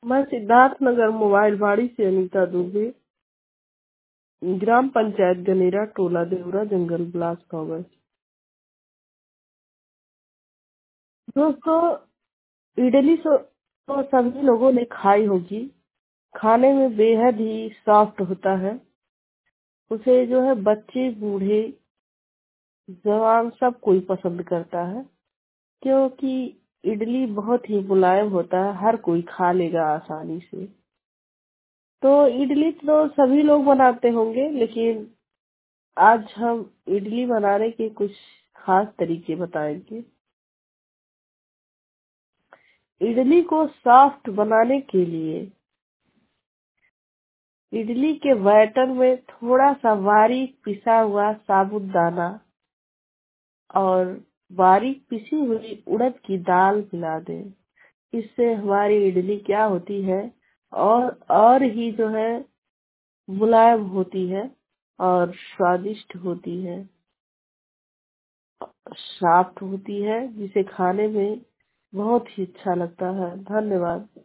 मैं सिद्धार्थ नगर मोबाइल बाड़ी से अनीता दुबे, ग्राम पंचायत गनेरा, टोला देवरा, जंगल ब्लाक कांग्रेस। दोस्तों, इडली तो सभी लोगों ने खाई होगी। खाने में बेहद ही सॉफ्ट होता है। उसे जो है बच्चे बूढ़े जवान सब कोई पसंद करता है, क्योंकि इडली बहुत ही मुलायम होता है, हर कोई खा लेगा आसानी से। तो इडली तो सभी लोग बनाते होंगे, लेकिन आज हम इडली बनाने के कुछ खास तरीके बताएंगे। इडली को सॉफ्ट बनाने के लिए इडली के बैटर में थोड़ा सा बारीक पिसा हुआ साबूदाना और बारीक पिसी हुई उड़द की दाल मिला दें। इससे हमारी इडली क्या होती है, और ही जो है मुलायम होती है और स्वादिष्ट होती है, सॉफ्ट होती है, जिसे खाने में बहुत ही अच्छा लगता है। धन्यवाद।